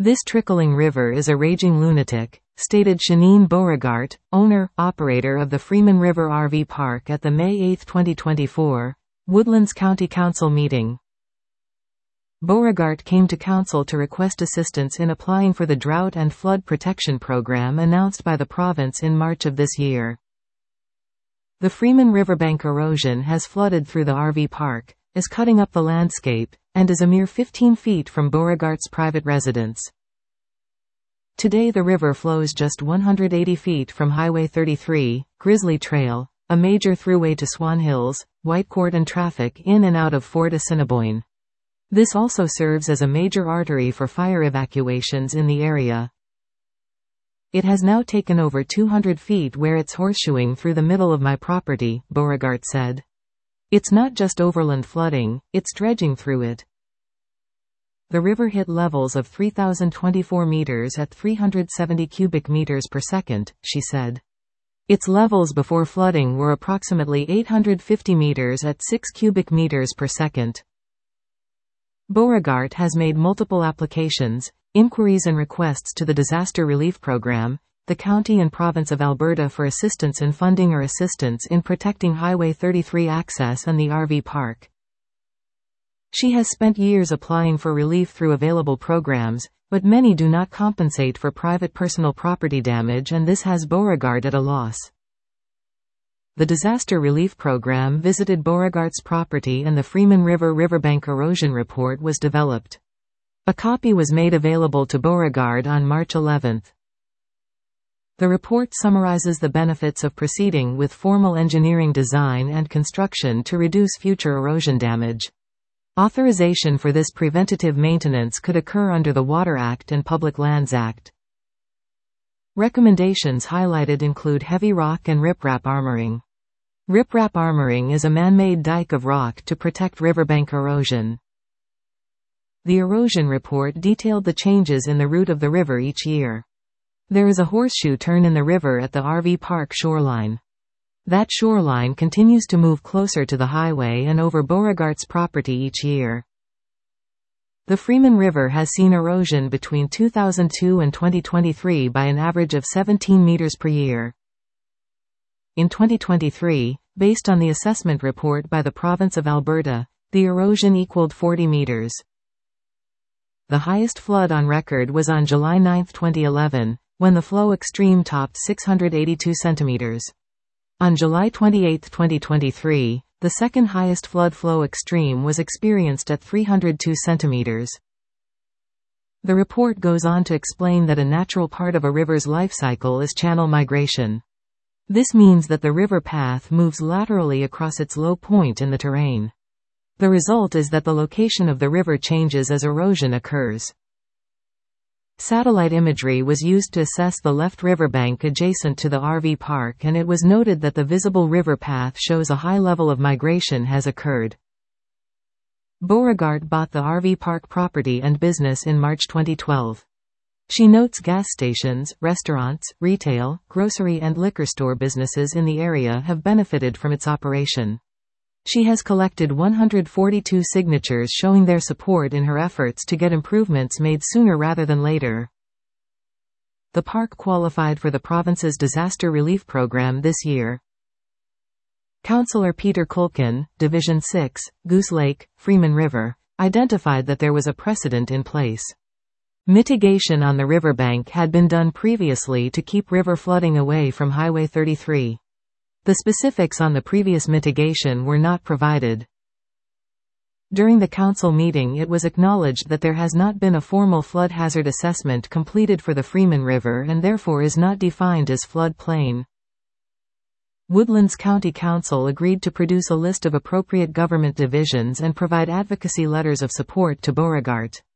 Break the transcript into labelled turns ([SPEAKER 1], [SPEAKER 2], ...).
[SPEAKER 1] "This trickling river is a raging lunatic," stated Shanine Beauregard, owner-operator of the Freeman River RV Park at the May 8, 2024, Woodlands County Council meeting. Beauregard came to council to request assistance in applying for the Drought and Flood Protection Program announced by the province in March of this year. The Freeman Riverbank erosion has flooded through the RV park, is cutting up the landscape, and is a mere 15 feet from Beauregard's private residence. Today the river flows just 180 feet from Highway 33, Grizzly Trail, a major throughway to Swan Hills, Whitecourt and traffic in and out of Fort Assiniboine. This also serves as a major artery for fire evacuations in the area. "It has now taken over 200 feet where it's horseshoeing through the middle of my property," Beauregard said. "It's not just overland flooding, it's dredging through it." The river hit levels of 3,024 meters at 370 cubic meters per second, she said. Its levels before flooding were approximately 850 meters at 6 cubic meters per second. Beauregard has made multiple applications, inquiries and requests to the Disaster Relief Program, the County and Province of Alberta for assistance in funding or assistance in protecting Highway 33 access and the RV park. She has spent years applying for relief through available programs, but many do not compensate for private personal property damage, and this has Beauregard at a loss. The Disaster Relief Program visited Beauregard's property and the Freeman River Riverbank Erosion Report was developed. A copy was made available to Beauregard on March 11. The report summarizes the benefits of proceeding with formal engineering design and construction to reduce future erosion damage. Authorization for this preventative maintenance could occur under the Water Act and Public Lands Act. Recommendations highlighted include heavy rock and riprap armoring. Riprap armoring is a man-made dike of rock to protect riverbank erosion. The erosion report detailed the changes in the route of the river each year. There is a horseshoe turn in the river at the RV park shoreline. That shoreline continues to move closer to the highway and over Beauregard's property each year. The Freeman River has seen erosion between 2002 and 2023 by an average of 17 meters per year. In 2023, based on the assessment report by the Province of Alberta, the erosion equaled 40 meters. The highest flood on record was on July 9, 2011, when the flow extreme topped 682 centimeters. On July 28, 2023, the second highest flood flow extreme was experienced at 302 centimeters. The report goes on to explain that a natural part of a river's life cycle is channel migration. This means that the river path moves laterally across its low point in the terrain. The result is that the location of the river changes as erosion occurs. Satellite imagery was used to assess the left riverbank adjacent to the RV park, and it was noted that the visible river path shows a high level of migration has occurred. Beauregard bought the RV park property and business in March 2012. She notes gas stations, restaurants, retail, grocery and liquor store businesses in the area have benefited from its operation. She has collected 142 signatures showing their support in her efforts to get improvements made sooner rather than later. The park qualified for the province's disaster relief program this year. Councillor Peter Culkin, Division 6, Goose Lake, Freeman River, identified that there was a precedent in place. Mitigation on the riverbank had been done previously to keep river flooding away from Highway 33. The specifics on the previous mitigation were not provided. During the council meeting, it was acknowledged that there has not been a formal flood hazard assessment completed for the Freeman River and therefore is not defined as flood plain. Woodlands County Council agreed to produce a list of appropriate government divisions and provide advocacy letters of support to Beauregard.